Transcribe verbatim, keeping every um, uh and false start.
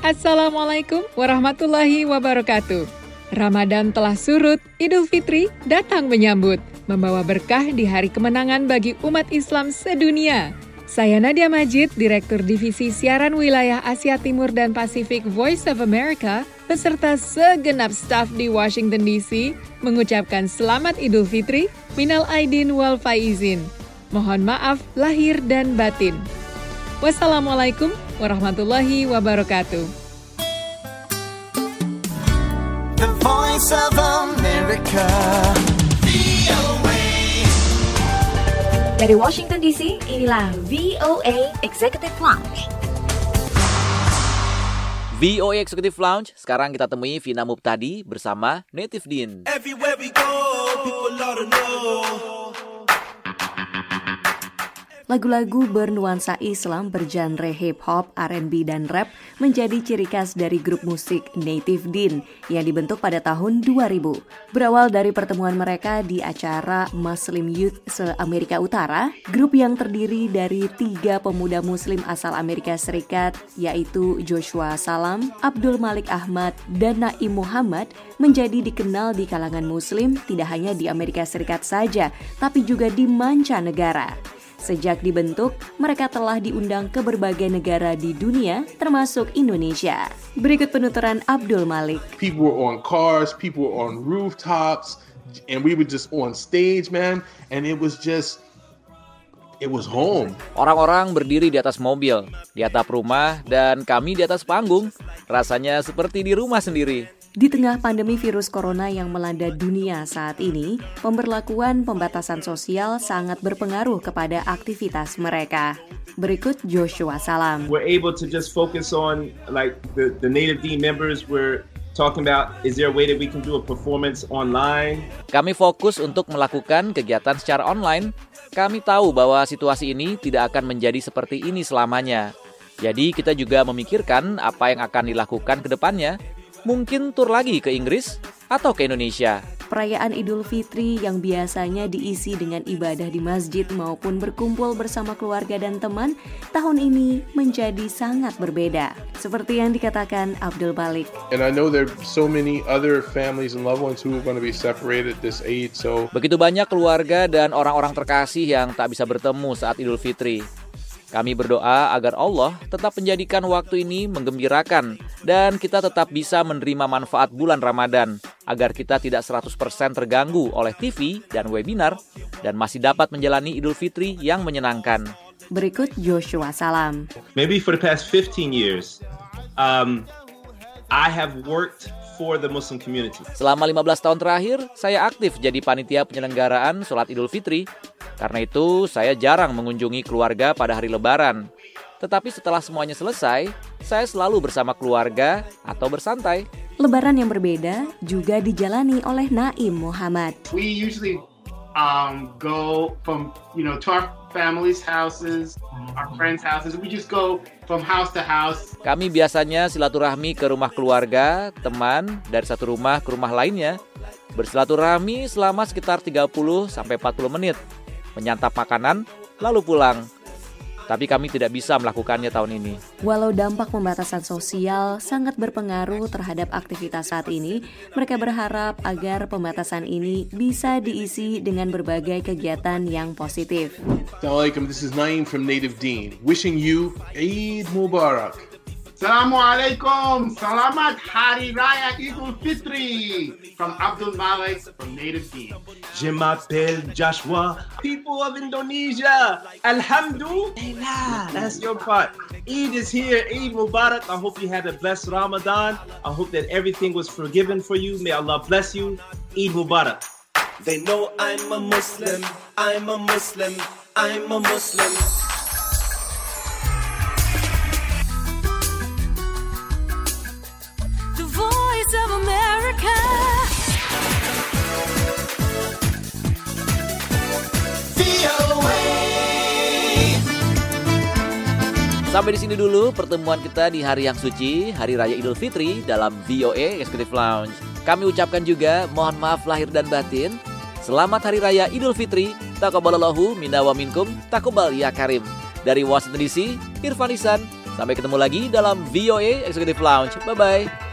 Assalamualaikum warahmatullahi wabarakatuh. Ramadan telah surut, Idul Fitri datang menyambut, membawa berkah di hari kemenangan bagi umat Islam sedunia. Saya Nadia Majid, Direktur Divisi Siaran Wilayah Asia Timur dan Pasifik Voice of America, beserta segenap staf di Washington D C, mengucapkan selamat Idul Fitri, minal aidin wal faizin. Mohon maaf lahir dan batin. Wassalamualaikum warahmatullahi wabarakatuh. The Voice of America. Dari Washington D C, inilah V O A Executive Lounge. V O A Executive Lounge, sekarang kita temui Vina Muptadi bersama Native Dean. Everywhere we go, people ought to know. Lagu-lagu bernuansa Islam bergenre hip-hop, R and B, dan rap menjadi ciri khas dari grup musik Native Dean yang dibentuk pada tahun dua ribu. Berawal dari pertemuan mereka di acara Muslim Youth se-Amerika Utara, grup yang terdiri dari tiga pemuda muslim asal Amerika Serikat, yaitu Joshua Salam, Abdul Malik Ahmad, dan Naim Muhammad, menjadi dikenal di kalangan muslim tidak hanya di Amerika Serikat saja, tapi juga di mancanegara. Sejak dibentuk, mereka telah diundang ke berbagai negara di dunia, termasuk Indonesia. Berikut penuturan Abdul Malik. People were on cars, people were on rooftops, and we were just on stage, man. And it was just, it was home. Orang-orang berdiri di atas mobil, di atap rumah, dan kami di atas panggung. Rasanya seperti di rumah sendiri. Di tengah pandemi virus corona yang melanda dunia saat ini, pemberlakuan pembatasan sosial sangat berpengaruh kepada aktivitas mereka. Berikut Joshua Salam. We're able to just focus on like the, the Native Dean members were talking about, is there a way that we can do a performance online? Kami fokus untuk melakukan kegiatan secara online. Kami tahu bahwa situasi ini tidak akan menjadi seperti ini selamanya. Jadi kita juga memikirkan apa yang akan dilakukan ke depannya. Mungkin tur lagi ke Inggris atau ke Indonesia. Perayaan Idul Fitri yang biasanya diisi dengan ibadah di masjid maupun berkumpul bersama keluarga dan teman, tahun ini menjadi sangat berbeda. Seperti yang dikatakan Abdul Malik. And I know there are so many other families and loved ones who are going to be separated this Eid, so begitu banyak keluarga dan orang-orang terkasih yang tak bisa bertemu saat Idul Fitri. Kami berdoa agar Allah tetap menjadikan waktu ini menggembirakan dan kita tetap bisa menerima manfaat bulan Ramadan agar kita tidak seratus persen terganggu oleh T V dan webinar dan masih dapat menjalani Idul Fitri yang menyenangkan. Berikut Joshua Salam. Maybe for the past fifteen years, um, I have worked for the Muslim community. Selama lima belas tahun terakhir, saya aktif jadi panitia penyelenggaraan sholat Idul Fitri. Karena itu, saya jarang mengunjungi keluarga pada hari Lebaran. Tetapi setelah semuanya selesai, saya selalu bersama keluarga atau bersantai. Lebaran yang berbeda juga dijalani oleh Naim Muhammad. We usually um, go from, you know, to our families' houses, our friends' houses. We just go from house to house. Kami biasanya silaturahmi ke rumah keluarga, teman, dari satu rumah ke rumah lainnya. Bersilaturahmi selama sekitar tiga puluh sampai empat puluh menit. Menyantap makanan, lalu pulang. Tapi kami tidak bisa melakukannya tahun ini. Walau dampak pembatasan sosial sangat berpengaruh terhadap aktivitas saat ini, mereka berharap agar pembatasan ini bisa diisi dengan berbagai kegiatan yang positif. Assalamualaikum, this is Naim from Native Dean, wishing you Eid Mubarak. Assalamualaikum, Selamat Hari Raya Idul Fitri from Abdul Malik from Native Dean. Je m'appelle Joshua. People of Indonesia, Alhamdulillah. That's your part. Eid is here. Eid Mubarak. I hope you had a blessed Ramadan. I hope that everything was forgiven for you. May Allah bless you. Eid Mubarak. They know I'm a Muslim, I'm a Muslim, I'm a Muslim. The Voice of America. Sampai di sini dulu pertemuan kita di hari yang suci, Hari Raya Idul Fitri dalam V O A Executive Lounge. Kami ucapkan juga mohon maaf lahir dan batin. Selamat Hari Raya Idul Fitri. Taqabbalallahu minna wa minkum. Taqabbal ya karim. Dari Washington D C, Irfan Ihsan, Sampai ketemu lagi dalam V O A Executive Lounge. Bye-bye.